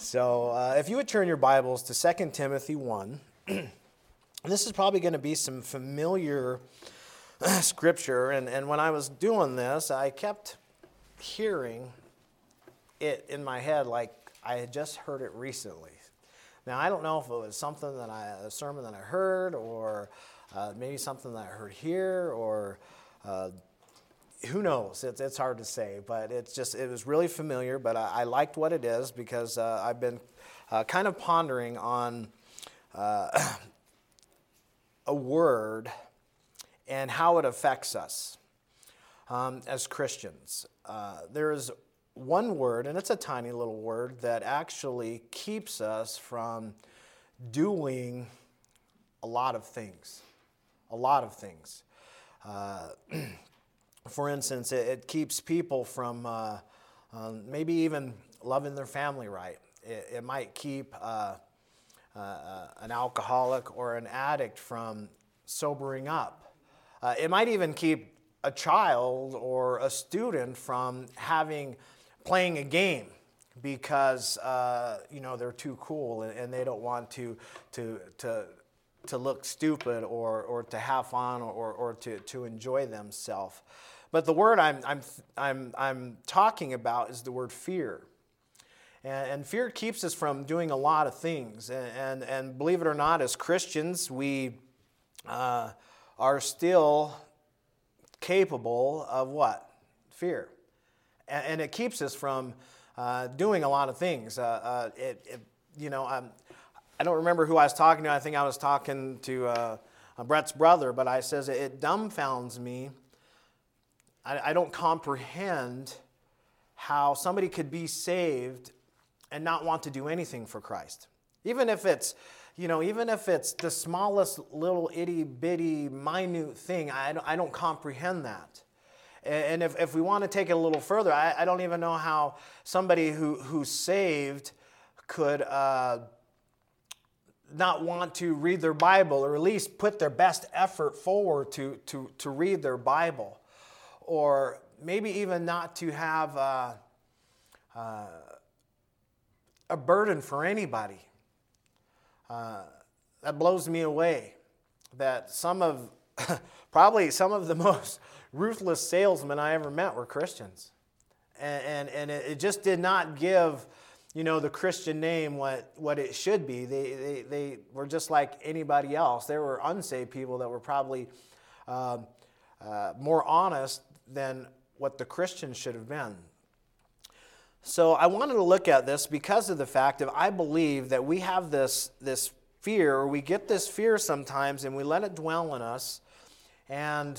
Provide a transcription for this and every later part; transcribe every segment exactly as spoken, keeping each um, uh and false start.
So uh, if you would turn your Bibles to Second Timothy one, this is probably going to be some familiar scripture. And, and when I was doing this, I kept hearing it in my head like I had just heard it recently. Now, I don't know if it was something that I, a sermon that I heard, or uh, maybe something that I heard here, or uh, who knows? It's, it's hard to say, but it's just, it was really familiar, but I, I liked what it is because uh, I've been uh, kind of pondering on uh, a word and how it affects us um, as Christians. Uh, there is one word, and it's a tiny little word, that actually keeps us from doing a lot of things. A lot of things. Uh, for instance, it, it keeps people from uh, um, maybe even loving their family right. It, it might keep uh, uh, an alcoholic or an addict from sobering up. Uh, it might even keep a child or a student from having playing a game because uh, you know they're too cool and, and they don't want to to to to look stupid or or to have fun or or to to enjoy themselves. But the word I'm I'm I'm I'm talking about is the word fear, and, and fear keeps us from doing a lot of things. And and, and believe it or not, as Christians, we uh, are still capable of what? Fear. And it keeps us from uh, doing a lot of things. Uh, uh, it, it, you know, um, I don't remember who I was talking to. I think I was talking to uh, Brett's brother, but I says it dumbfounds me. I, I don't comprehend how somebody could be saved and not want to do anything for Christ, even if it's, you know, even if it's the smallest little itty bitty minute thing. I don't, I don't comprehend that. And if, if we want to take it a little further, I, I don't even know how somebody who, who's saved could uh, not want to read their Bible, or at least put their best effort forward to, to, to read their Bible. Or maybe even not to have uh, uh, a burden for anybody. Uh, that blows me away. That some of, probably some of the most ruthless salesmen I ever met were Christians. And, and, and it just did not give, you know, the Christian name what, what it should be. They, they, they were just like anybody else. There were unsaved people that were probably uh, uh, more honest than what the Christians should have been. So I wanted to look at this because of the fact that I believe that we have this, this fear, or we get this fear sometimes, and we let it dwell in us, and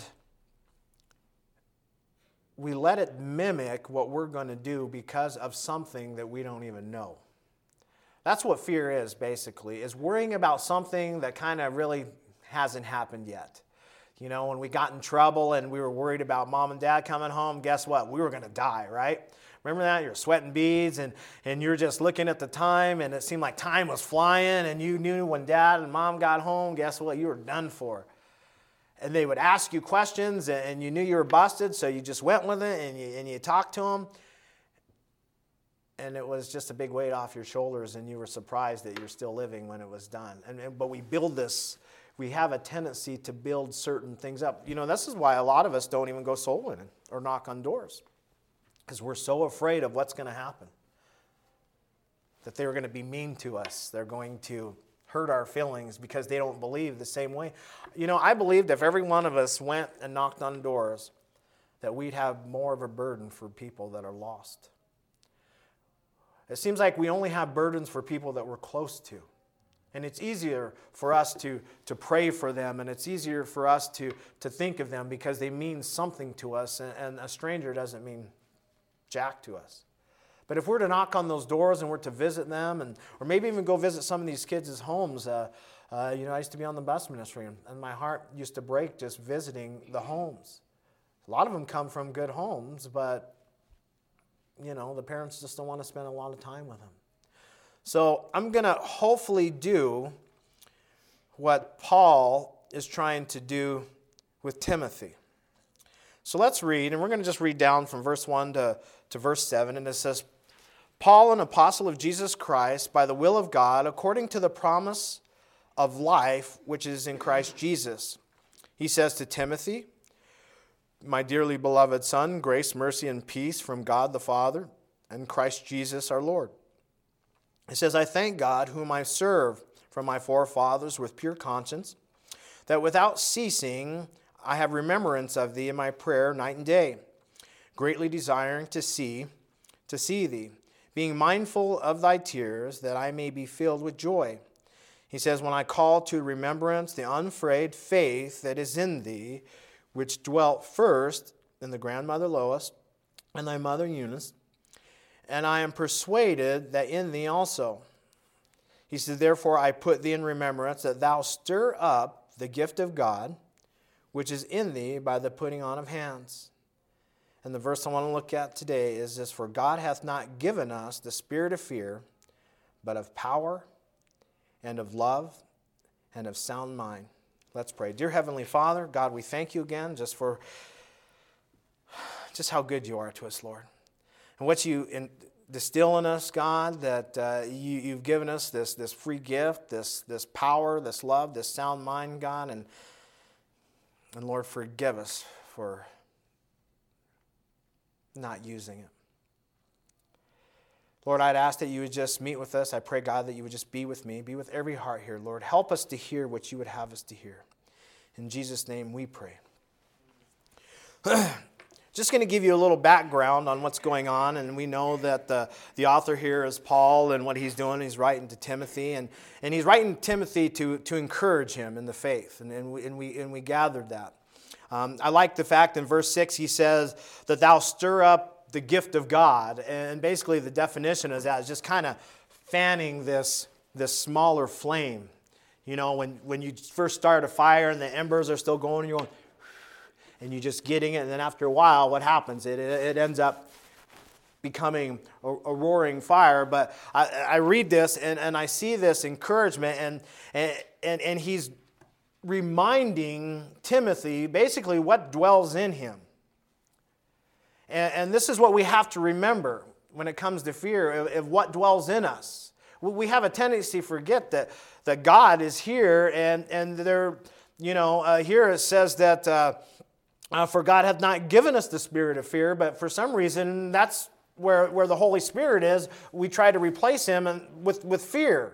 we let it mimic what we're going to do because of something that we don't even know. That's what fear is, basically, is worrying about something that kind of really hasn't happened yet. You know, when we got in trouble and we were worried about mom and dad coming home, guess what? We were going to die, right? Remember that? You're sweating beads, and, and you're just looking at the time, and it seemed like time was flying, and you knew when dad and mom got home, guess what? You were done for. And they would ask you questions, and you knew you were busted, so you just went with it, and you, and you talked to them. And it was just a big weight off your shoulders, and you were surprised that you're still living when it was done. And, and But we build this, we have a tendency to build certain things up. You know, this is why a lot of us don't even go soul winning or knock on doors, because we're so afraid of what's going to happen. That they're going to be mean to us. They're going to hurt our feelings because they don't believe the same way. You know, I believed if every one of us went and knocked on doors, that we'd have more of a burden for people that are lost. It seems like we only have burdens for people that we're close to. And it's easier for us to, to pray for them, and it's easier for us to, to think of them because they mean something to us, and, and a stranger doesn't mean jack to us. But if we're to knock on those doors and we're to visit them, and or maybe even go visit some of these kids' homes, uh, uh, you know, I used to be on the bus ministry, and, and my heart used to break just visiting the homes. A lot of them come from good homes, but, you know, the parents just don't want to spend a lot of time with them. So I'm going to hopefully do what Paul is trying to do with Timothy. So let's read, and we're going to just read down from verse one to, to verse seven, and it says, Paul, an apostle of Jesus Christ, by the will of God, according to the promise of life which is in Christ Jesus. He says to Timothy, my dearly beloved son, grace, mercy, and peace from God the Father and Christ Jesus our Lord. He says, I thank God, whom I serve from my forefathers with pure conscience, that without ceasing I have remembrance of thee in my prayer night and day, greatly desiring to see, to see thee, being mindful of thy tears, that I may be filled with joy. He says, when I call to remembrance the unfrayed faith that is in thee, which dwelt first in the grandmother Lois and thy mother Eunice, and I am persuaded that in thee also. He said, therefore I put thee in remembrance that thou stir up the gift of God, which is in thee by the putting on of hands. And the verse I want to look at today is this, for God hath not given us the spirit of fear, but of power and of love and of sound mind. Let's pray. Dear Heavenly Father, God, we thank you again just for just how good you are to us, Lord. And what you in, distill in us, God, that uh, you, you've given us this, this free gift, this, this power, this love, this sound mind, God. And, and Lord, forgive us for not using it. Lord, I'd ask that you would just meet with us. I pray, God, that you would just be with me, be with every heart here. Lord, help us to hear what you would have us to hear. In Jesus' name we pray. Just going to give you a little background on what's going on, and we know that the, the author here is Paul, and what he's doing, he's writing to Timothy, and, and he's writing Timothy to, to encourage him in the faith, and, and, we, and, we, and we gathered that. Um, I like the fact in verse six he says that thou stir up the gift of God, and basically the definition is that is just kind of fanning this, this smaller flame. You know, when, when you first start a fire and the embers are still going, and you're going, and you're just getting it, and then after a while, what happens? It, it, it ends up becoming a, a roaring fire. But I, I read this, and, and I see this encouragement, and, and, and, and he's reminding Timothy basically what dwells in him. And, and this is what we have to remember when it comes to fear, of, of what dwells in us. We have a tendency to forget that, that God is here, and, and there, you know, uh, here it says that, uh, uh, for God hath not given us the spirit of fear, but for some reason, that's where, where the Holy Spirit is. We try to replace him and, with, with fear.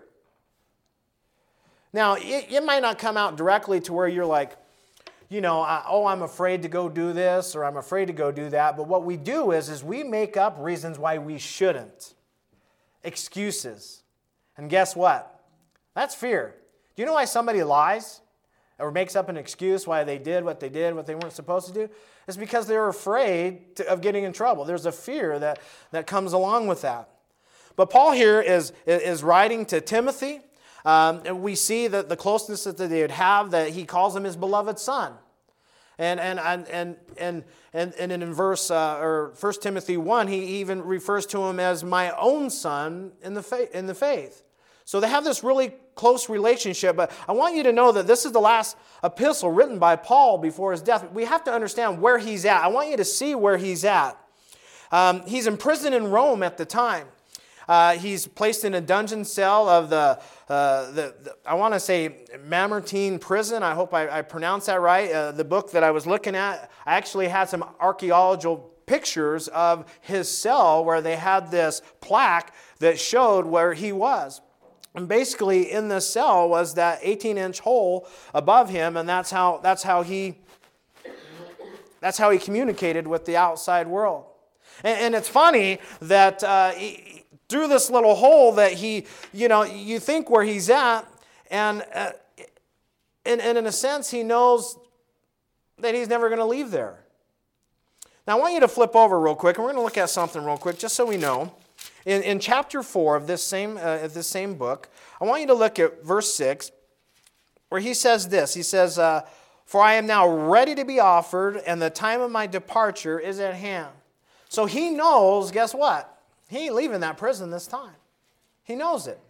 Now, it, it might not come out directly to where you're like, you know, oh, I'm afraid to go do this, or I'm afraid to go do that. But what we do is, is we make up reasons why we shouldn't. Excuses. And guess what? That's fear. Do you know why somebody lies or makes up an excuse why they did what they did, what they weren't supposed to do? It's because they're afraid to, of getting in trouble. There's a fear that, that comes along with that. But Paul here is, is writing to Timothy. Um, and we see that the closeness that they would have, that he calls him his beloved son. And and and and and and, and in verse uh, or First Timothy one, he even refers to him as my own son in the faith. In the faith. So they have this really close relationship. But I want you to know that this is the last epistle written by Paul before his death. We have to understand where he's at. I want you to see where he's at. Um, he's in prison in Rome at the time. Uh, he's placed in a dungeon cell of the, uh, the, the I want to say, Mamertine prison. I hope I, I pronounced that right. Uh, the book that I was looking at, I actually had some archaeological pictures of his cell where they had this plaque that showed where he was. And basically in the cell was that eighteen-inch hole above him, and that's how that's how he that's how he communicated with the outside world. And, and it's funny that uh, he, through this little hole that he, you know, you think where he's at, and, uh, and, and in a sense, he knows that he's never going to leave there. Now, I want you to flip over real quick, and we're going to look at something real quick, just so we know. In, in chapter four of this same, uh, this same book, I want you to look at verse six, where he says this. He says, uh, for I am now ready to be offered, and the time of my departure is at hand. So he knows, guess what? He ain't leaving that prison this time. He knows it.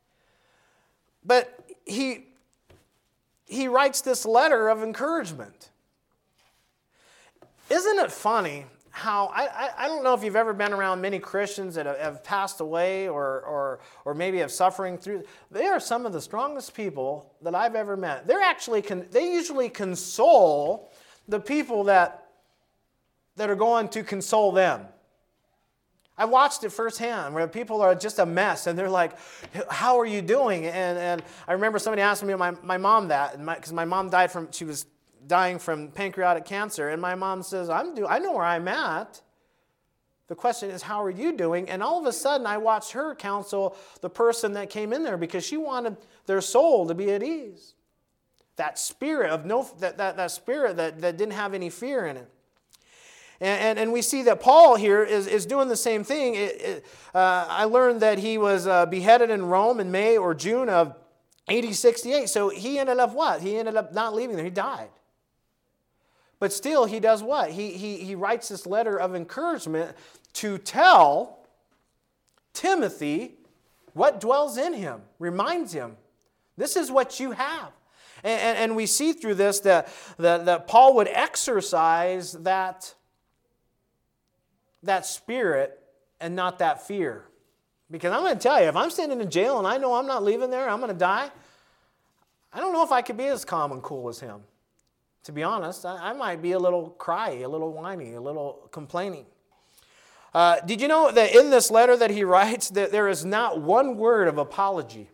But he, he writes this letter of encouragement. Isn't it funny how, I, I, I don't know if you've ever been around many Christians that have, have passed away or, or, or maybe have suffering through. They are some of the strongest people that I've ever met. They're actually, con, they usually console the people that, that are going to console them. I watched it firsthand where people are just a mess and they're like, how are you doing? And, and I remember somebody asking me, my, my mom that, because my, my mom died from, she was dying from pancreatic cancer. And my mom says, I'm do, I know where I'm at. The question is, how are you doing? And all of a sudden I watched her counsel the person that came in there because she wanted their soul to be at ease. That spirit of no, that, that, that spirit that, that didn't have any fear in it. And, and, and we see that Paul here is, is doing the same thing. It, it, uh, I learned that he was uh, beheaded in Rome in May or June of A D sixty-eight. So he ended up what? He ended up not leaving there. He died. But still, he does what? He, he, he writes this letter of encouragement to tell Timothy what dwells in him. Reminds him, this is what you have. And, and, and we see through this that, that, that Paul would exercise that that spirit and not that fear. Because I'm going to tell you, if I'm sitting in jail and I know I'm not leaving there, I'm going to die, I don't know if I could be as calm and cool as him. To be honest, I, I might be a little cryy, a little whiny, a little complaining. Uh, did you know that in this letter that he writes, that there is not one word of apology,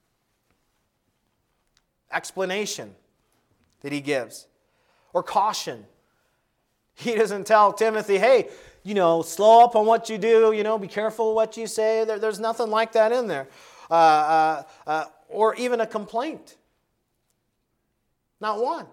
explanation that he gives, or caution? He doesn't tell Timothy, hey, you know, slow up on what you do, you know, be careful what you say. There, there's nothing like that in there. Uh, uh, uh, or even a complaint. Not one.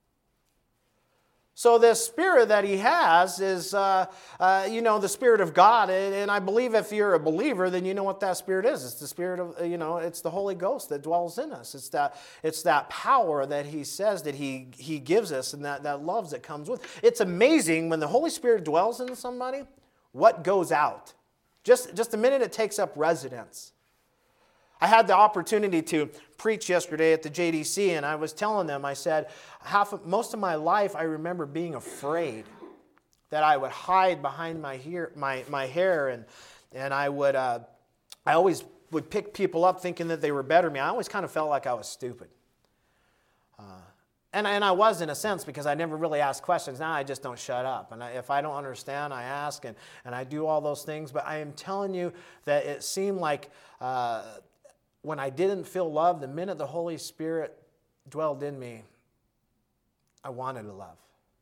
So this spirit that he has is, uh, uh, you know, the Spirit of God. And, and I believe if you're a believer, then you know what that spirit is. It's the Spirit of, you know, it's the Holy Ghost that dwells in us. It's that, it's that power that he says that he, he gives us and that, that love that comes with. It's amazing when the Holy Spirit dwells in somebody, what goes out. Just, just the minute it takes up residence. I had the opportunity to preach yesterday at the J D C, and I was telling them, I said, half of, most of my life I remember being afraid that I would hide behind my hair, my, my hair and, and I would, uh, I always would pick people up thinking that they were better than me. I always kind of felt like I was stupid. Uh, and, and I was in a sense because I never really asked questions. Now I just don't shut up. And I, if I don't understand, I ask and, and I do all those things. But I am telling you that it seemed like uh, when I didn't feel love, the minute the Holy Spirit dwelled in me, I wanted to love.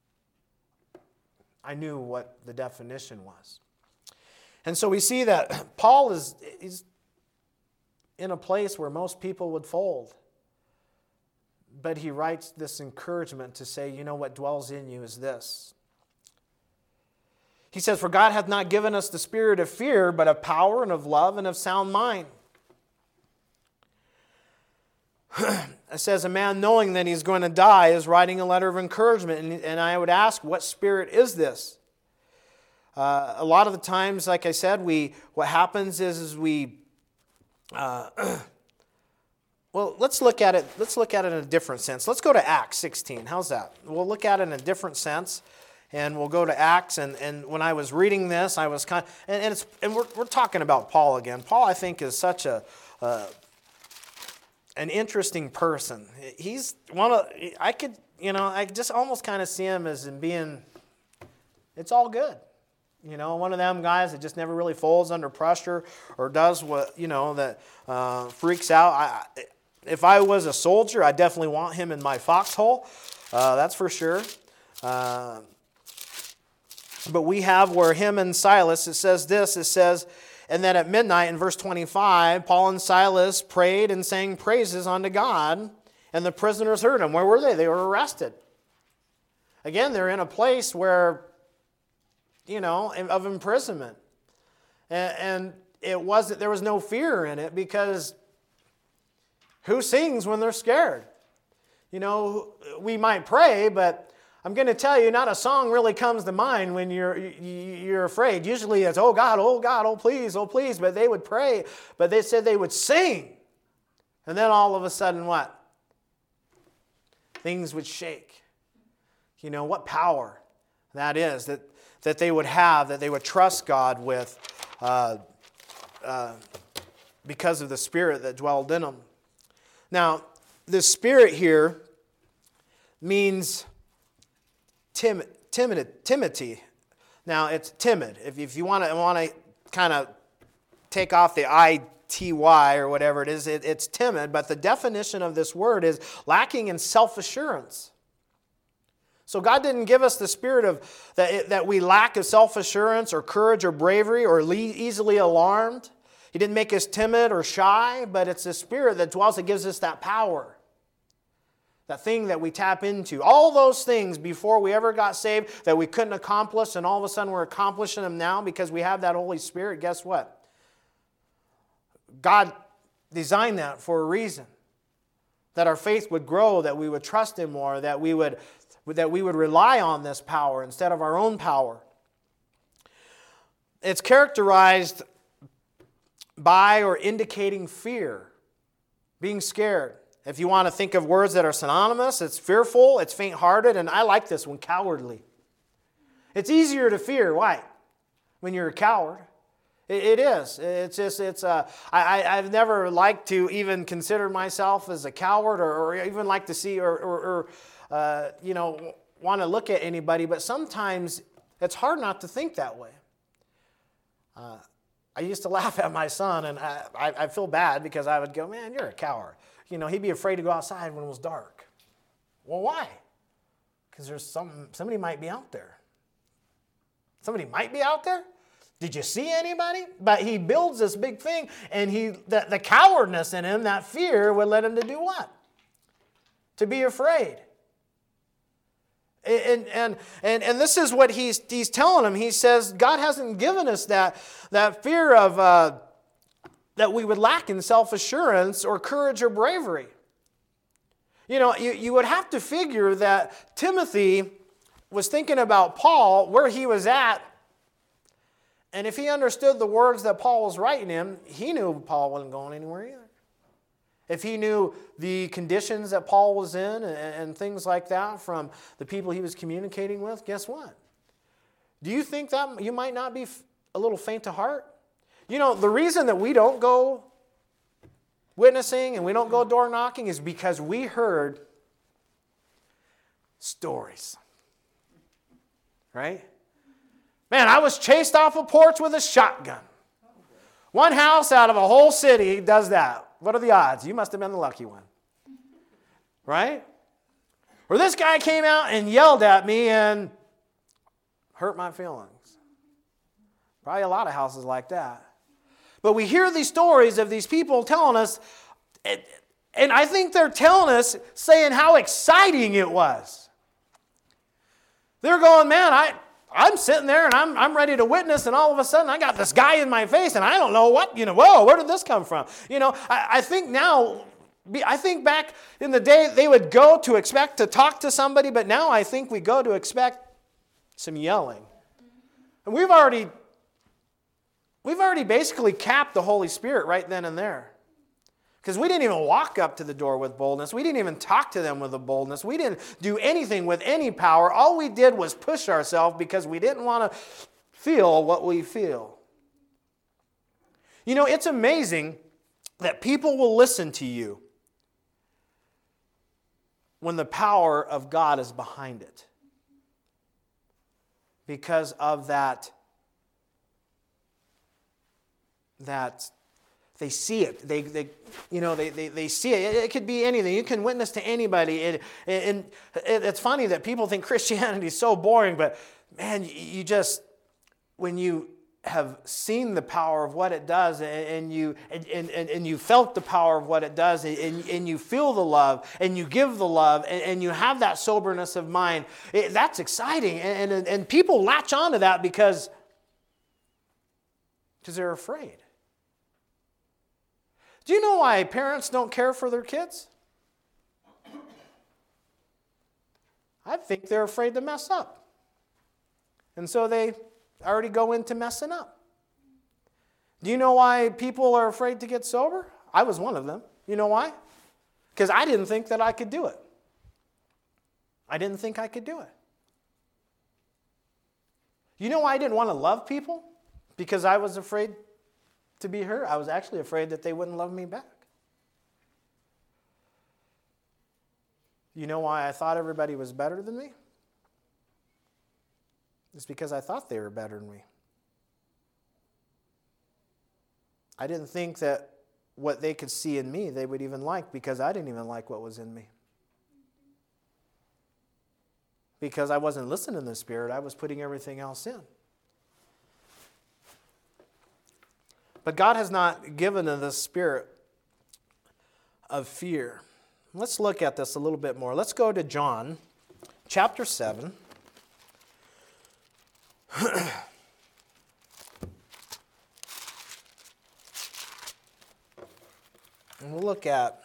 I knew what the definition was. And so we see that Paul is he's in a place where most people would fold. But he writes this encouragement to say, you know, what dwells in you is this. He says, for God hath not given us the spirit of fear, but of power and of love and of sound mind. It says, a man knowing that he's going to die is writing a letter of encouragement. And, and I would ask, what spirit is this? Uh, a lot of the times, like I said, we what happens is, is we... Uh, well, let's look at it. Let's look at it in a different sense. Let's go to Acts sixteen. How's that? We'll look at it in a different sense, and we'll go to Acts. And, and when I was reading this, I was kind of, and, and it's and we're we're talking about Paul again. Paul, I think, is such a uh, an interesting person. He's one of I could you know I just almost kind of see him as in being. It's all good. You know, one of them guys that just never really folds under pressure or does what, you know, that uh, freaks out. I, if I was a soldier, I definitely want him in my foxhole. Uh, that's for sure. Uh, but we have where him and Silas, it says this, it says, and then at midnight in verse twenty-five, Paul and Silas prayed and sang praises unto God, and the prisoners heard them. Where were they? They were arrested. Again, they're in a place where, you know, of imprisonment. And, and it wasn't, there was no fear in it because who sings when they're scared? You know, we might pray, but I'm going to tell you, not a song really comes to mind when you're you're afraid. Usually it's, oh God, oh God, oh please, oh please. But they would pray, but they said they would sing. And then all of a sudden what? Things would shake. You know, what power that is. That that they would have, that they would trust God with uh, uh, because of the Spirit that dwelled in them. Now, the Spirit here means tim, timid, timidity. Now, it's timid. If, if you want to want to kind of take off the I T Y or whatever it is, it, it's timid. But the definition of this word is lacking in self-assurance. So God didn't give us the spirit of that, that we lack of self-assurance or courage or bravery or le- easily alarmed. He didn't make us timid or shy, but it's the Spirit that dwells that gives us that power. That thing that we tap into. All those things before we ever got saved that we couldn't accomplish, and all of a sudden we're accomplishing them now because we have that Holy Spirit. Guess what? God designed that for a reason. That our faith would grow, that we would trust Him more, that we would, that we would rely on this power instead of our own power. It's characterized by or indicating fear, being scared. If you want to think of words that are synonymous, it's fearful, it's faint-hearted, and I like this one, cowardly. It's easier to fear. Why? When you're a coward. It, it is. It's just, it's, uh, I, I've never liked to even consider myself as a coward or, or even like to see or, or, or uh, you know, want to look at anybody, but sometimes it's hard not to think that way. Uh, I used to laugh at my son, and I, I, I feel bad because I would go, man, you're a coward. You know, he'd be afraid to go outside when it was dark. Well, why? Because there's some, somebody might be out there. Somebody might be out there? Did you see anybody? But he builds this big thing, and he the, the cowardness in him, that fear, would let him to do what? To be afraid. And, and, and, and this is what he's, he's telling him. He says, God hasn't given us that, that fear of uh, that we would lack in self-assurance or courage or bravery. You know, you, you would have to figure that Timothy was thinking about Paul, where he was at, and if he understood the words that Paul was writing him, he knew Paul wasn't going anywhere either. If he knew the conditions that Paul was in and, and things like that from the people he was communicating with, guess what? Do you think that you might not be a little faint of heart? You know, the reason that we don't go witnessing and we don't go door knocking is because we heard stories. Right? Man, I was chased off a porch with a shotgun. One house out of a whole city does that. What are the odds? You must have been the lucky one. Right? Or this guy came out and yelled at me and hurt my feelings. Probably a lot of houses like that. But we hear these stories of these people telling us, and I think they're telling us, saying how exciting it was. They're going, man, I... I'm sitting there and I'm, I'm ready to witness, and all of a sudden I got this guy in my face and I don't know what, you know, whoa, where did this come from? You know, I, I think now, I think back in the day they would go to expect to talk to somebody, but now I think we go to expect some yelling. And we've already, we've already basically capped the Holy Spirit right then and there. Because we didn't even walk up to the door with boldness. We didn't even talk to them with a boldness. We didn't do anything with any power. All we did was push ourselves because we didn't want to feel what we feel. You know, it's amazing that people will listen to you when the power of God is behind it. Because of that, that they see it. They, they you know, they, they, they see it. It could be anything. You can witness to anybody. It, and it's funny that people think Christianity is so boring, but man, you just, when you have seen the power of what it does, and you and, and, and you felt the power of what it does, and, and you feel the love, and you give the love, and, and you have that soberness of mind, it, that's exciting. And, and, and people latch onto that because, because they're afraid. Do you know why parents don't care for their kids? I think they're afraid to mess up. And so they already go into messing up. Do you know why people are afraid to get sober? I was one of them. You know why? Because I didn't think that I could do it. I didn't think I could do it. You know why I didn't want to love people? Because I was afraid to be hurt. I was actually afraid that they wouldn't love me back. You know why I thought everybody was better than me? It's because I thought they were better than me. I didn't think that what they could see in me they would even like, because I didn't even like what was in me. Because I wasn't listening to the Spirit, I was putting everything else in. But God has not given us the spirit of fear. Let's look at this a little bit more. Let's go to John chapter seven. And we'll look at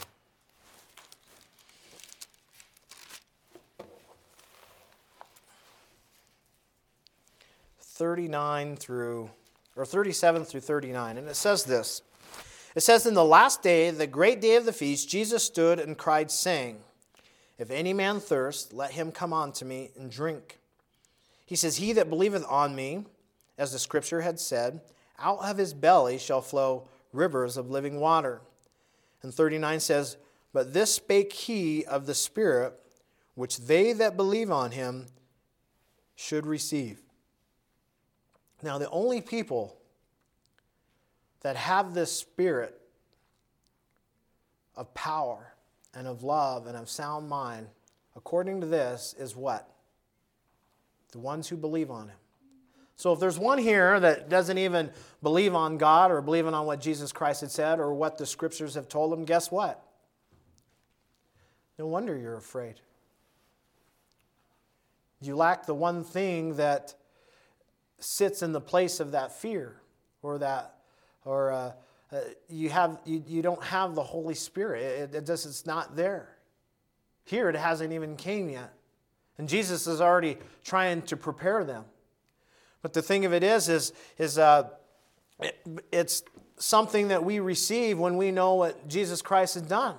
thirty-nine through, or thirty-seven through thirty-nine. And it says this. It says, "In the last day, the great day of the feast, Jesus stood and cried, saying, 'If any man thirst, let him come unto me and drink.' He says, 'He that believeth on me, as the scripture had said, out of his belly shall flow rivers of living water.' And thirty-nine says, 'But this spake he of the Spirit, which they that believe on him should receive.'" Now, the only people that have this spirit of power and of love and of sound mind, according to this, is what? The ones who believe on him. So if there's one here that doesn't even believe on God or believing on what Jesus Christ had said or what the scriptures have told him, guess what? No wonder you're afraid. You lack the one thing that sits in the place of that fear, or that, or uh, uh, you have you, you don't have the Holy Spirit. It, it just it's not there. Here it hasn't even came yet, and Jesus is already trying to prepare them. But the thing of it is, is is uh, it, it's something that we receive when we know what Jesus Christ has done.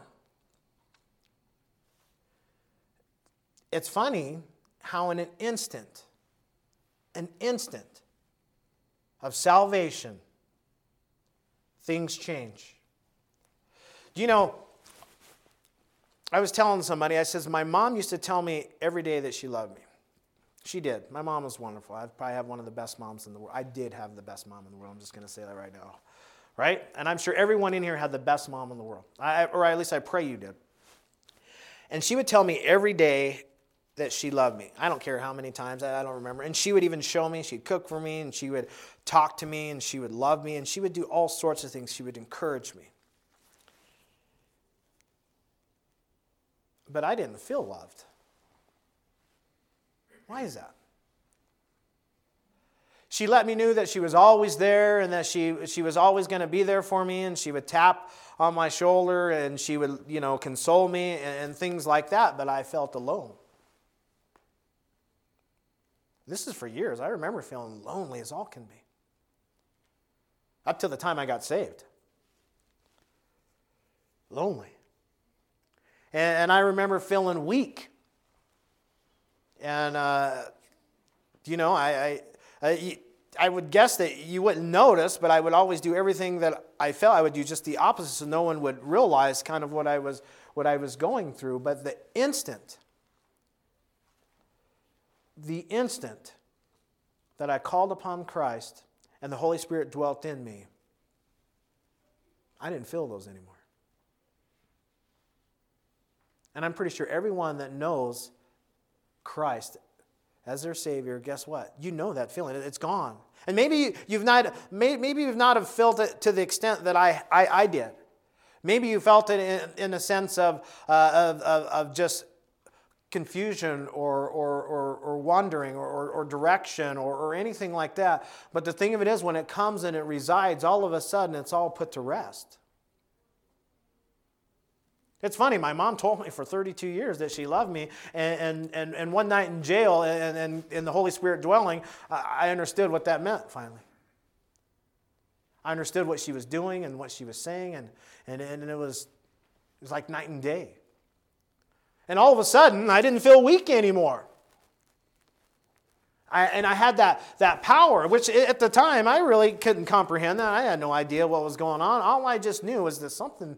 It's funny how in an instant, an instant of salvation, things change. Do you know, I was telling somebody, I says, my mom used to tell me every day that she loved me. She did. My mom was wonderful. I probably have one of the best moms in the world. I did have the best mom in the world. I'm just going to say that right now. Right? And I'm sure everyone in here had the best mom in the world. I, or at least I pray you did. And she would tell me every day that she loved me. I don't care how many times, I don't remember. And she would even show me, she'd cook for me, and she would talk to me, and she would love me, and she would do all sorts of things. She would encourage me. But I didn't feel loved. Why is that? She let me know that she was always there, and that she she was always going to be there for me, and she would tap on my shoulder, and she would, you know, console me and, and things like that, but I felt alone. This is for years. I remember feeling lonely as all can be. Up till the time I got saved. Lonely. And, and I remember feeling weak. And, uh, you know, I, I, I, I would guess that you wouldn't notice, but I would always do everything that I felt. I would do just the opposite so no one would realize kind of what I was, what I was going through. But the instant The instant that I called upon Christ and the Holy Spirit dwelt in me, I didn't feel those anymore. And I'm pretty sure everyone that knows Christ as their Savior, guess what? You know that feeling. It's gone. And maybe you've not, maybe you've not have felt it to the extent that I, I, I did. Maybe you felt it in, in a sense of, uh, of, of, of just confusion or or or, or wandering or, or, or direction or, or anything like that. But the thing of it is, when it comes and it resides, all of a sudden it's all put to rest. It's funny, my mom told me for thirty-two years that she loved me, and and, and, and one night in jail and, and in the Holy Spirit dwelling, I understood what that meant finally. I understood what she was doing and what she was saying, and, and, and it was it was like night and day. And all of a sudden, I didn't feel weak anymore. I, and I had that, that power, which at the time I really couldn't comprehend that. I had no idea what was going on. All I just knew was that something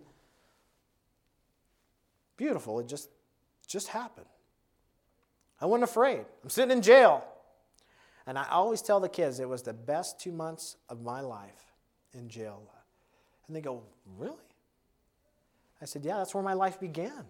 beautiful had just, just happened. I wasn't afraid. I'm sitting in jail. And I always tell the kids it was the best two months of my life in jail. And they go, really? I said, yeah, that's where my life began.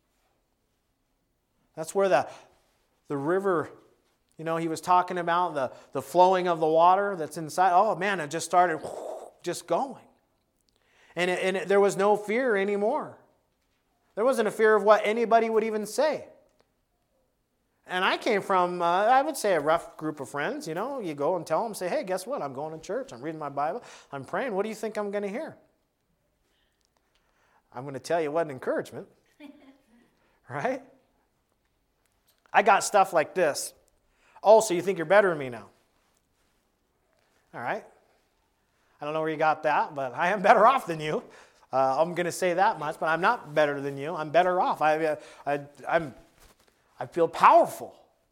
That's where the, the river, you know, he was talking about, the, the flowing of the water that's inside. Oh, man, it just started just going. And, it, and it, there was no fear anymore. There wasn't a fear of what anybody would even say. And I came from, uh, I would say, a rough group of friends. You know, you go and tell them, say, hey, guess what? I'm going to church. I'm reading my Bible. I'm praying. What do you think I'm going to hear? I'm going to tell you what encouragement. Right? I got stuff like this. Oh, so you think you're better than me now? All right. I don't know where you got that, but I am better off than you. Uh, I'm going to say that much, but I'm not better than you. I'm better off. I, I, I'm... I feel powerful.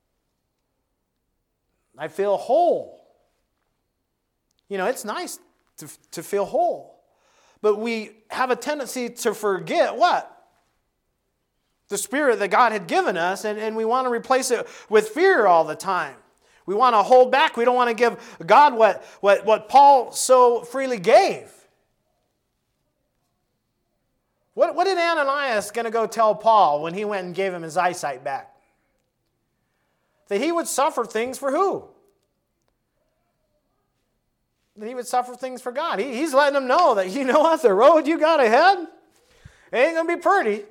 I feel whole. You know, it's nice to, to feel whole. But we have a tendency to forget what? The spirit that God had given us, and, and we want to replace it with fear all the time. We want to hold back. We don't want to give God what, what, what Paul so freely gave. What, what did Ananias going to go tell Paul when he went and gave him his eyesight back? That he would suffer things for who? That he would suffer things for God. He, he's letting them know that, you know what, the road you got ahead, it ain't going to be pretty.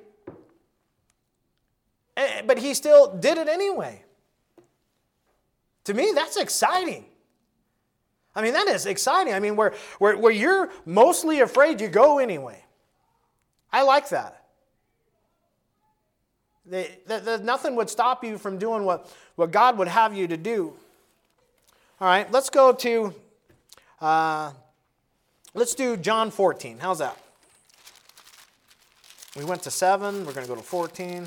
But he still did it anyway. To me, that's exciting. I mean, that is exciting. I mean, where, where, where you're mostly afraid, you go anyway. I like that. They, the, the, nothing would stop you from doing what, what God would have you to do. All right, let's go to, uh, let's do John fourteen. How's that? We went to seven. We're going to go to fourteen.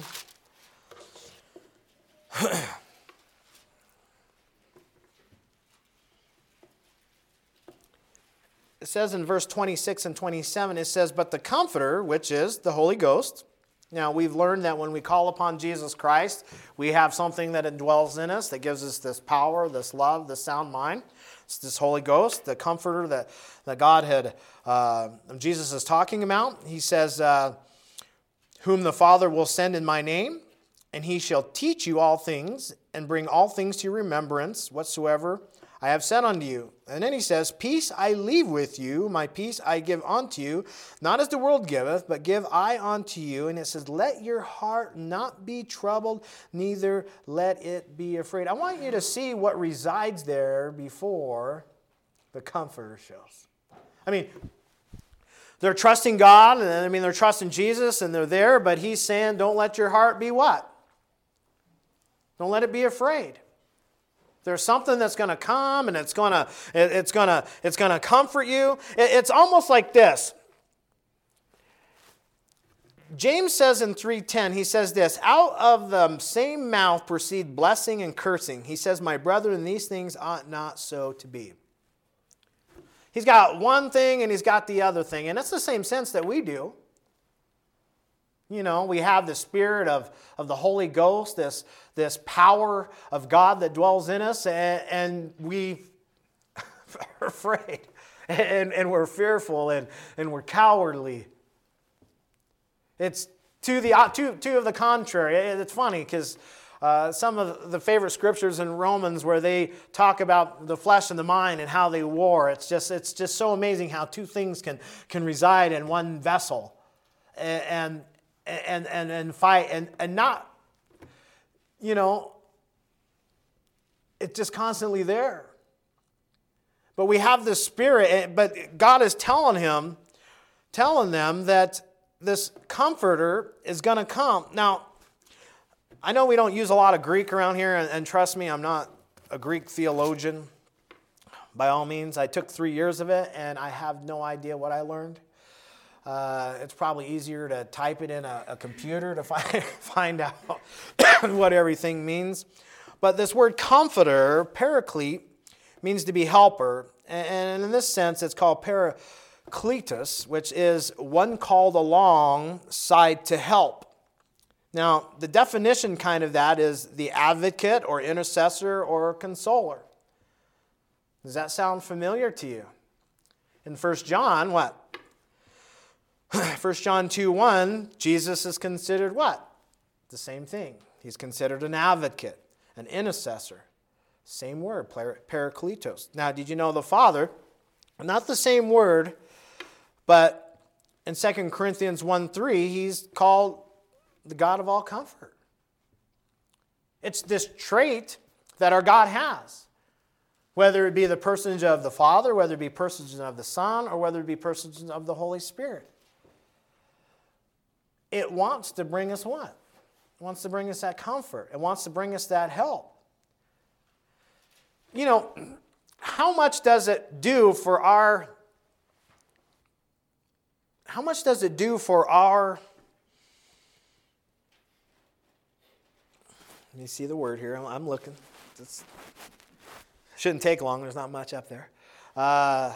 It says in verse twenty-six and twenty-seven, it says, but the Comforter, which is the Holy Ghost. Now, we've learned that when we call upon Jesus Christ, we have something that indwells in us that gives us this power, this love, this sound mind. It's this Holy Ghost, the Comforter that, that God had, uh, Jesus is talking about. He says, uh, whom the Father will send in my name, and he shall teach you all things, and bring all things to your remembrance, whatsoever I have said unto you. And then he says, peace I leave with you, my peace I give unto you, not as the world giveth, but give I unto you. And it says, let your heart not be troubled, neither let it be afraid. I want you to see what resides there before the Comforter shows. I mean, they're trusting God, and I mean, they're trusting Jesus, and they're there, but he's saying, don't let your heart be what? Don't let it be afraid. There's something that's going to come, and it's going to it's going to it's going to comfort you. It's almost like this. James says in three ten, he says this, out of the same mouth proceed blessing and cursing. He says, my brethren, these things ought not so to be. He's got one thing and he's got the other thing, and it's the same sense that we do. You know, we have the Spirit of, of the Holy Ghost, this, this power of God that dwells in us, and, and we are afraid, and, and we're fearful, and, and we're cowardly. It's to the to, to of the contrary. It's funny because uh, some of the favorite scriptures in Romans where they talk about the flesh and the mind and how they war. It's just it's just so amazing how two things can can reside in one vessel, and. and And, and and fight and, and not, you know, it's just constantly there. But we have this Spirit, but God is telling him, telling them that this Comforter is going to come. Now, I know we don't use a lot of Greek around here, and, and trust me, I'm not a Greek theologian. By all means, I took three years of it, and I have no idea what I learned. Uh, it's probably easier to type it in a, a computer to find, find out what everything means. But this word comforter, paraclete, means to be helper. And in this sense, it's called parakletos, which is one called alongside to help. Now, the definition kind of that is the advocate or intercessor or consoler. Does that sound familiar to you? In First John, what? First John two one, Jesus is considered what? The same thing. He's considered an advocate, an intercessor. Same word, parakletos. Now, did you know the Father, not the same word, but in Second Corinthians one three, he's called the God of all comfort. It's this trait that our God has. Whether it be the personage of the Father, whether it be personage of the Son, or whether it be personage of the Holy Spirit. It wants to bring us what? It wants to bring us that comfort. It wants to bring us that help. You know, how much does it do for our, how much does it do for our, let me see the word here, I'm looking. It's, shouldn't take long, there's not much up there. Uh,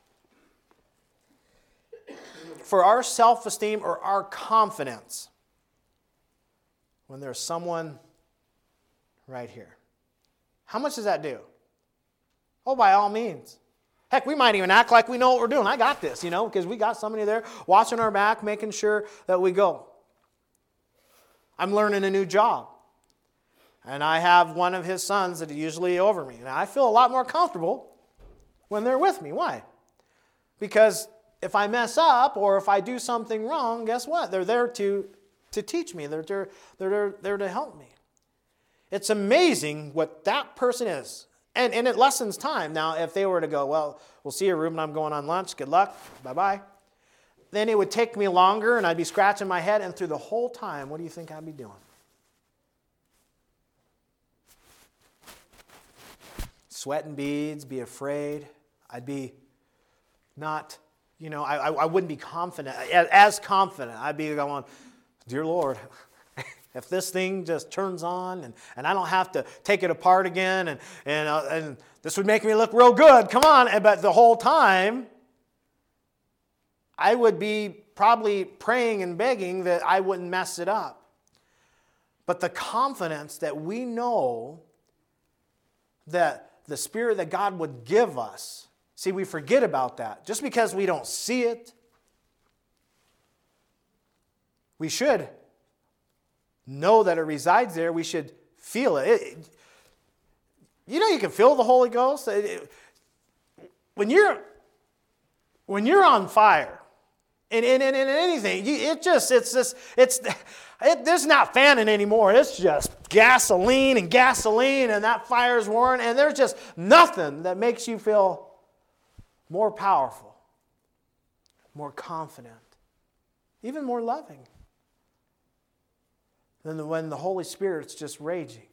for our self-esteem or our confidence when there's someone right here. How much does that do? Oh, by all means. Heck, we might even act like we know what we're doing. I got this, you know, because we got somebody there watching our back, making sure that we go. I'm learning a new job. And I have one of his sons that is usually over me. And I feel a lot more comfortable when they're with me. Why? Because if I mess up or if I do something wrong, guess what? They're there to, to teach me. They're there, they're there, they're to help me. It's amazing what that person is. And, and it lessens time. Now, if they were to go, well, we'll see you, Reuben, I'm going on lunch. Good luck. Bye-bye. Then it would take me longer and I'd be scratching my head. And through the whole time, what do you think I'd be doing? Sweating beads, be afraid. I'd be not, you know, I, I wouldn't be confident, as confident. I'd be going, dear Lord, if this thing just turns on and, and I don't have to take it apart again and, and, uh, and this would make me look real good, come on. But the whole time, I would be probably praying and begging that I wouldn't mess it up. But the confidence that we know that the Spirit that God would give us, see, we forget about that. Just because we don't see it, we should know that it resides there. We should feel it. it, it you know, you can feel the Holy Ghost. It, it, when you're when you're on fire, in in, in, in anything, you, it just it's just it's it, there's not fanning anymore. It's just gasoline and gasoline, and that fire's roaring, and there's just nothing that makes you feel more powerful, more confident, even more loving than when the Holy Spirit's just raging.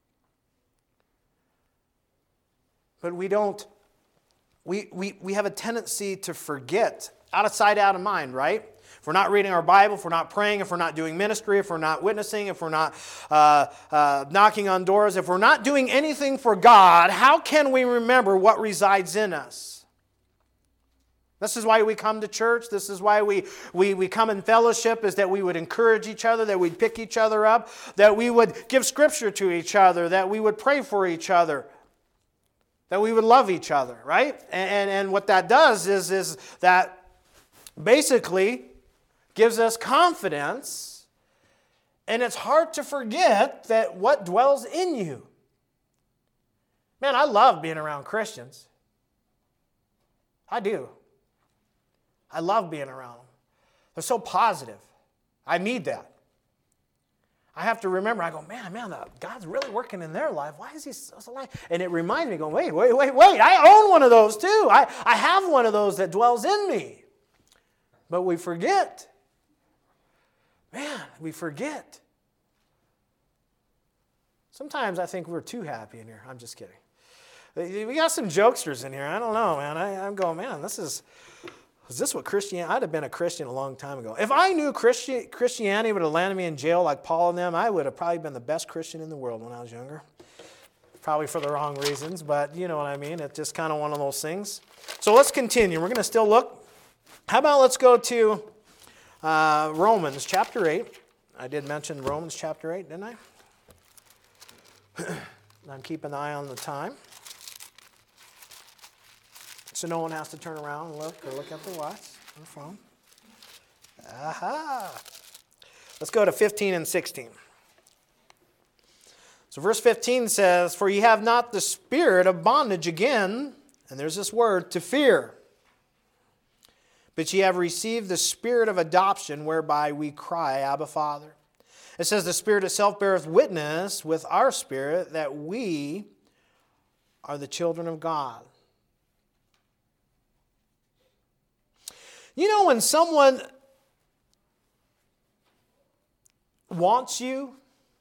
But we don't, we, we, we have a tendency to forget, out of sight, out of mind, right? If we're not reading our Bible, if we're not praying, if we're not doing ministry, if we're not witnessing, if we're not uh, uh, knocking on doors, if we're not doing anything for God, how can we remember what resides in us? This is why we come to church. This is why we, we, we come in fellowship, is that we would encourage each other, that we'd pick each other up, that we would give Scripture to each other, that we would pray for each other, that we would love each other, right? And, and, and what that does is, is that basically gives us confidence, and it's hard to forget that what dwells in you. Man, I love being around Christians. I do. I love being around them. They're so positive. I need that. I have to remember, I go, man, man, God's really working in their life. Why is he so alive? And it reminds me, going, wait, wait, wait, wait. I own one of those too. I, I have one of those that dwells in me. But we forget. Man, we forget. Sometimes I think we're too happy in here. I'm just kidding. We got some jokesters in here. I don't know, man. I, I'm going, man, this is... Is this what Christianity? I'd have been a Christian a long time ago. If I knew Christi- Christianity would have landed me in jail like Paul and them, I would have probably been the best Christian in the world when I was younger. probably for the wrong reasons, but you know what I mean. It's just kind of one of those things. So let's continue. We're going to still look. How about let's go to uh, Romans chapter eight. I did mention Romans chapter eight, didn't I? I'm keeping an eye on the time, so no one has to turn around and look or look at their watch or their phone. Aha! Let's go to fifteen and sixteen. So verse fifteen says, "For ye have not the spirit of bondage again," and there's this word, "to fear. But ye have received the spirit of adoption, whereby we cry, Abba, Father." It says, "The Spirit itself beareth witness with our spirit that we are the children of God." You know, when someone wants you,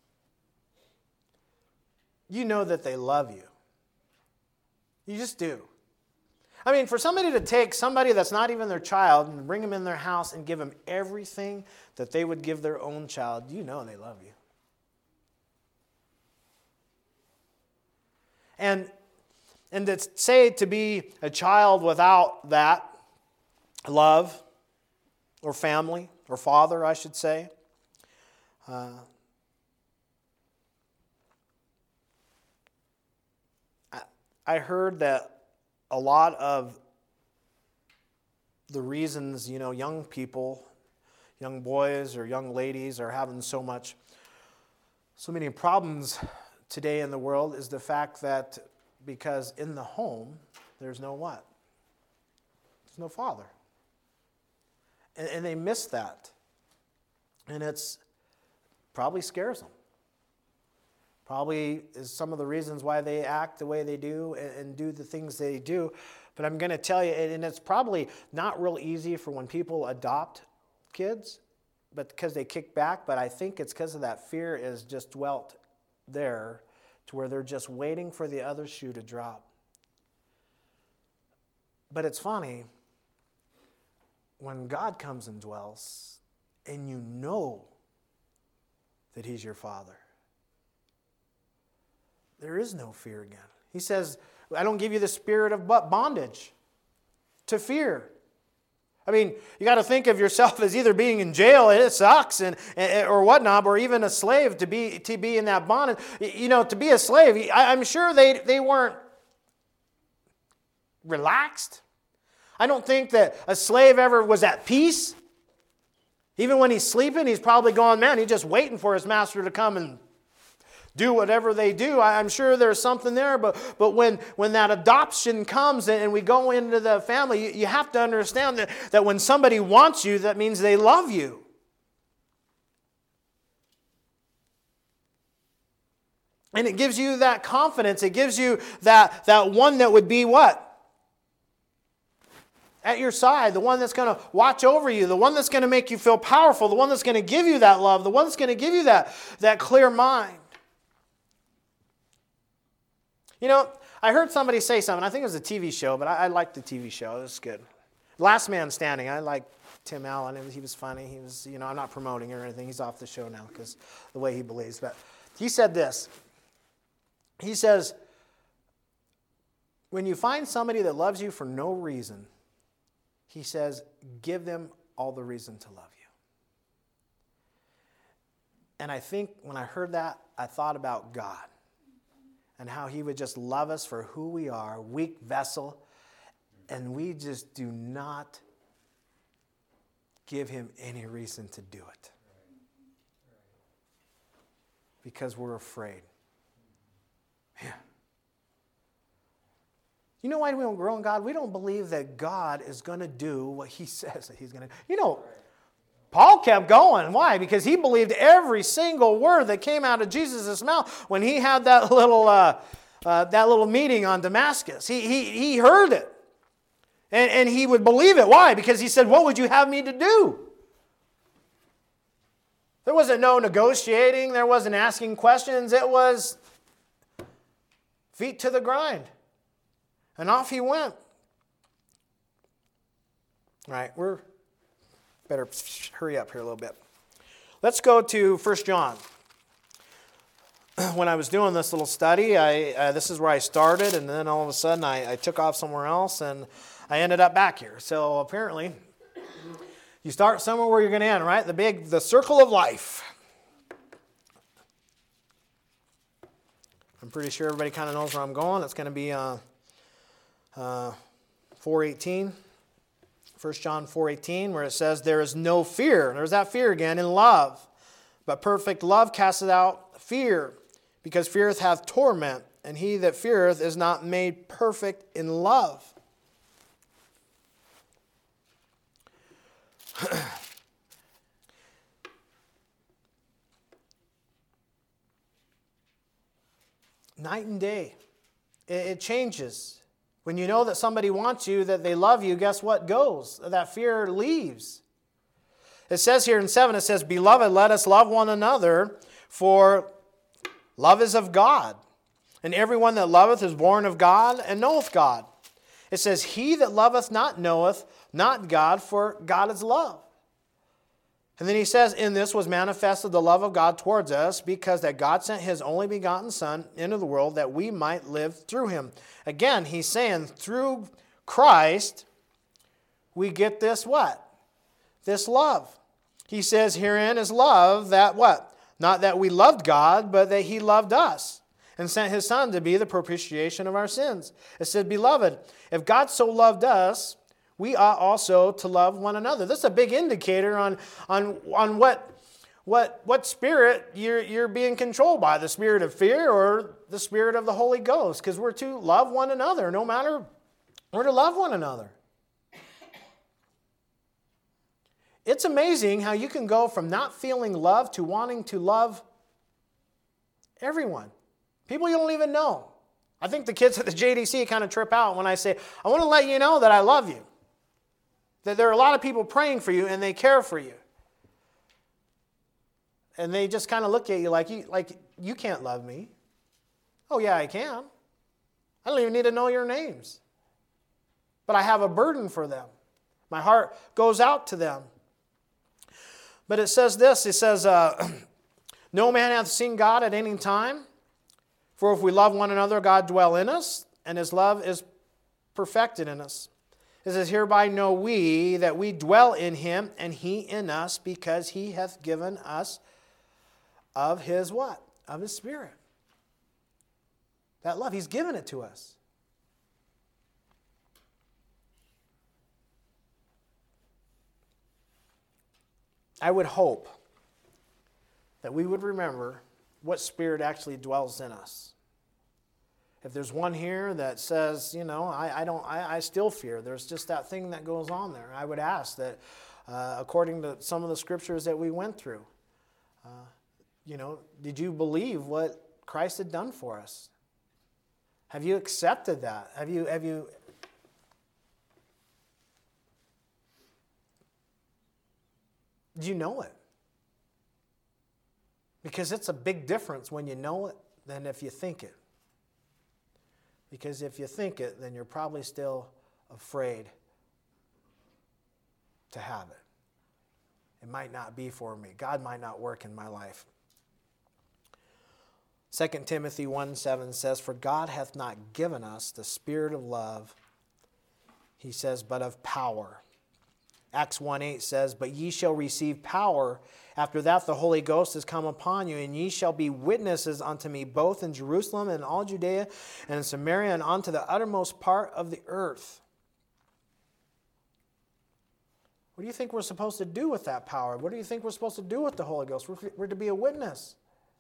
you know that they love you. You just do. I mean, for somebody to take somebody that's not even their child and bring them in their house and give them everything that they would give their own child, you know they love you. And, and to say to be a child without that love or family or father, I should say, uh, I, I heard that a lot of the reasons, you know, young people, young boys or young ladies are having so much, so many problems today in the world is the fact that because in the home, there's no what? There's no father. And, and they miss that. And it's probably scares them. Probably is some of the reasons why they act the way they do and, and do the things they do. But I'm going to tell you, and it's probably not real easy for when people adopt kids, but because they kick back. But I think it's because of that fear is just dwelt there to where they're just waiting for the other shoe to drop. But it's funny, when God comes and dwells, and you know that He's your Father, there is no fear again. He says, I don't give you the spirit of bondage to fear. I mean, you got to think of yourself as either being in jail, and it sucks, and, and or whatnot, or even a slave to be to be in that bondage. You know, to be a slave, I, I'm sure they, they weren't relaxed. I don't think that a slave ever was at peace. Even when he's sleeping, he's probably going, man, he's just waiting for his master to come and do whatever they do. I'm sure there's something there, but, but when, when that adoption comes and we go into the family, you, you have to understand that, that when somebody wants you, that means they love you. And it gives you that confidence. It gives you that, that one that would be what? At your side, the one that's going to watch over you, the one that's going to make you feel powerful, the one that's going to give you that love, the one that's going to give you that, that clear mind. You know, I heard somebody say something. I think it was a T V show, but I, I liked the T V show. It was good. Last Man Standing. I like Tim Allen. It was, he was funny. He was, you know, I'm not promoting or anything. He's off the show now because the way he believes. But he said this. He says, when you find somebody that loves you for no reason, he says, give them all the reason to love you. And I think when I heard that, I thought about God. And how He would just love us for who we are, weak vessel, and we just do not give Him any reason to do it. Because we're afraid. Yeah. You know why we don't grow in God? We don't believe that God is going to do what He says that He's going to do. You know, Paul kept going. Why? Because he believed every single word that came out of Jesus' mouth when he had that little uh, uh, that little meeting on Damascus. He, he, he heard it. And, and he would believe it. Why? Because he said, what would you have me to do? There wasn't no negotiating. There wasn't asking questions. It was feet to the grind. And off he went. All right, we're... Better hurry up here a little bit. Let's go to First John. when I was doing this little study, I uh, this is where I started, and then all of a sudden I, I took off somewhere else, and I ended up back here. So apparently, you start somewhere where you're going to end, right? The big, the circle of life. I'm pretty sure everybody kind of knows where I'm going. It's going to be uh, uh, four eighteen. First John four eighteen, where it says, there is no fear. There's that fear again in love. But perfect love casteth out fear, because fear hath torment, and he that feareth is not made perfect in love. Night and day. It, it changes. When you know that somebody wants you, that they love you, guess what goes? That fear leaves. It says here in seven, it says, Beloved, let us love one another, for love is of God. And everyone that loveth is born of God and knoweth God. It says, He that loveth not knoweth not God, for God is love. And then he says, In this was manifested the love of God towards us, because that God sent His only begotten Son into the world, that we might live through Him. Again, he's saying, through Christ, we get this what? This love. He says, herein is love, that what? Not that we loved God, but that He loved us, and sent His Son to be the propitiation of our sins. It said, Beloved, if God so loved us, we ought also to love one another. This is a big indicator on, on, on what, what, what spirit you're, you're being controlled by, the spirit of fear or the spirit of the Holy Ghost, because we're to love one another. No matter, we're to love one another. It's amazing how you can go from not feeling love to wanting to love everyone. People you don't even know. I think the kids at the J D C kind of trip out when I say, I want to let you know that I love you. That there are a lot of people praying for you and they care for you. And they just kind of look at you like you, like you can't love me. Oh yeah, I can. I don't even need to know your names. But I have a burden for them. My heart goes out to them. But it says this, it says, uh, No man hath seen God at any time. For if we love one another, God dwell in us, and His love is perfected in us. It says, Hereby know we that we dwell in Him, and He in us, because He hath given us of His what? Of His Spirit. That love, He's given it to us. I would hope that we would remember what spirit actually dwells in us. If there's one here that says, you know, I, I don't, I, I still fear, there's just that thing that goes on there. I would ask that, uh, according to some of the scriptures that we went through, uh, you know, did you believe what Christ had done for us? Have you accepted that? Have you, have you, do you know it? Because it's a big difference when you know it than if you think it. Because if you think it, then you're probably still afraid to have it. It might not be for me. God might not work in my life. Second Timothy one seven says, For God hath not given us the spirit of love, he says, but of power. Acts one eight says, But ye shall receive power. After that the Holy Ghost is come upon you, and ye shall be witnesses unto me both in Jerusalem and all Judea and in Samaria and unto the uttermost part of the earth. What do you think we're supposed to do with that power? What do you think we're supposed to do with the Holy Ghost? We're, we're to be a witness.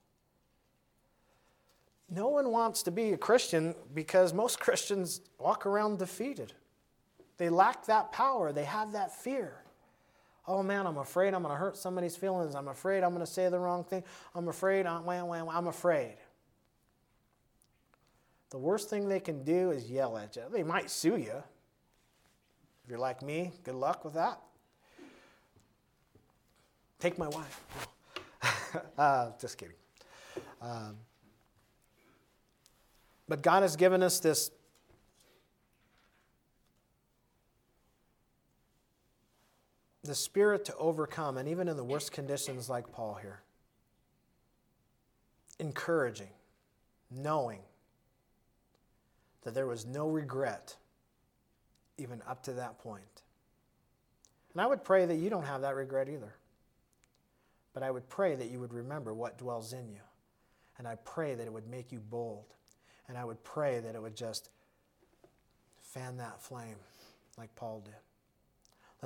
No one wants to be a Christian because most Christians walk around defeated. They lack that power. They have that fear. Oh man, I'm afraid I'm going to hurt somebody's feelings. I'm afraid I'm going to say the wrong thing. I'm afraid, I'm, I'm afraid. The worst thing they can do is yell at you. They might sue you. If you're like me, good luck with that. Take my wife. uh, just kidding. Um, but God has given us this the spirit to overcome, and even in the worst conditions like Paul here. encouraging, knowing that there was no regret even up to that point. And I would pray that you don't have that regret either. But I would pray that you would remember what dwells in you. And I pray that it would make you bold. And I would pray that it would just fan that flame like Paul did.